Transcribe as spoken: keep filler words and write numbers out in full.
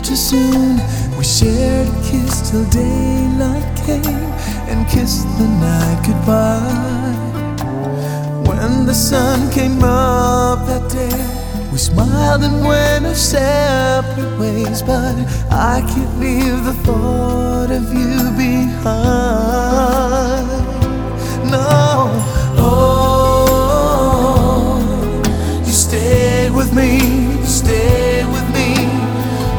too soon. We shared a kiss till daylight came and kissed the night goodbye. When the sun came up that day, we smiled and went our separate ways, but I can't leave the thought of you behind.